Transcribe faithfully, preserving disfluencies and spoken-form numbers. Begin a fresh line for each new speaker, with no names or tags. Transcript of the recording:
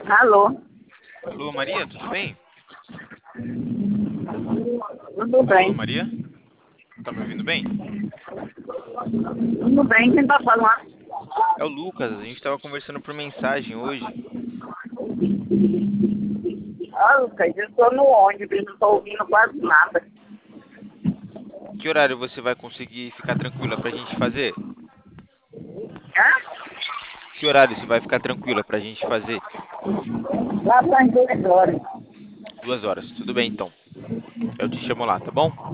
Alô?
Alô, Maria, tudo bem?
Tudo
Alô,
bem.
Maria? Tá me ouvindo bem?
Tudo bem, quem tá falando?
É o Lucas, a gente estava conversando por mensagem hoje.
Ah, Lucas, eu tô no ônibus, não tô ouvindo quase nada.
Que horário você vai conseguir ficar tranquila pra gente fazer?
Hã?
Que horário você vai ficar tranquila pra gente fazer?
Lá para as duas horas.
Duas horas, tudo bem então. Eu te chamo lá, tá bom?